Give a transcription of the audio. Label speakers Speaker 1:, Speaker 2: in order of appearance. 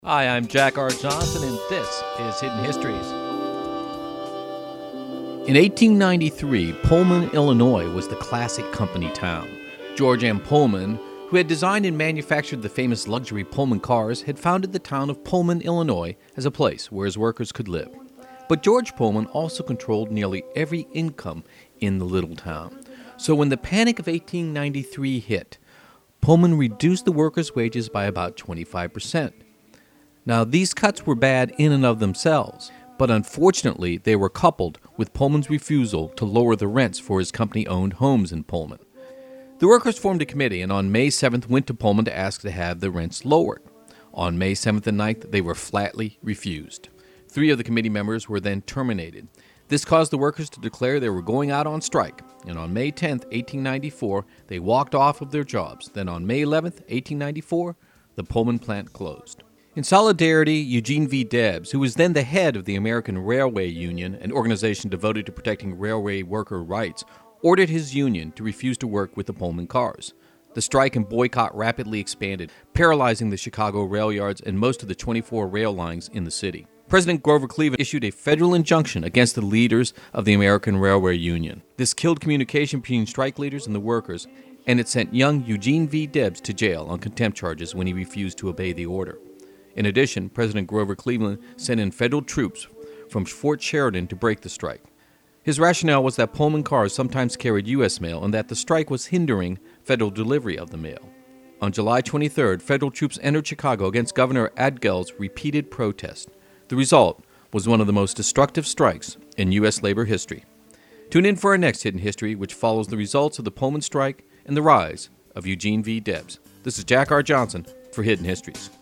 Speaker 1: Hi, I'm Jack R. Johnson, and this is Hidden Histories. In 1893, Pullman, Illinois was the classic company town. George M. Pullman, who had designed and manufactured the famous luxury Pullman cars, had founded the town of Pullman, Illinois, as a place where his workers could live. But George Pullman also controlled nearly every income in the little town. So when the Panic of 1893 hit, Pullman reduced the workers' wages by about 25%. Now, these cuts were bad in and of themselves, but unfortunately they were coupled with Pullman's refusal to lower the rents for his company-owned homes in Pullman. The workers formed a committee and on May 7th went to Pullman to ask to have the rents lowered. On May 7th and 9th, they were flatly refused. 3 of the committee members were then terminated. This caused the workers to declare they were going out on strike, and on May 10th, 1894, they walked off of their jobs. Then on May 11th, 1894, the Pullman plant closed. In solidarity, Eugene V. Debs, who was then the head of the American Railway Union, an organization devoted to protecting railway worker rights, ordered his union to refuse to work with the Pullman cars. The strike and boycott rapidly expanded, paralyzing the Chicago rail yards and most of the 24 rail lines in the city. President Grover Cleveland issued a federal injunction against the leaders of the American Railway Union. This killed communication between strike leaders and the workers, and it sent young Eugene V. Debs to jail on contempt charges when he refused to obey the order. In addition, President Grover Cleveland sent in federal troops from Fort Sheridan to break the strike. His rationale was that Pullman cars sometimes carried U.S. mail and that the strike was hindering federal delivery of the mail. On July 23rd, federal troops entered Chicago against Governor Adgel's repeated protest. The result was one of the most destructive strikes in U.S. labor history. Tune in for our next Hidden History, which follows the results of the Pullman strike and the rise of Eugene V. Debs. This is Jack R. Johnson for Hidden Histories.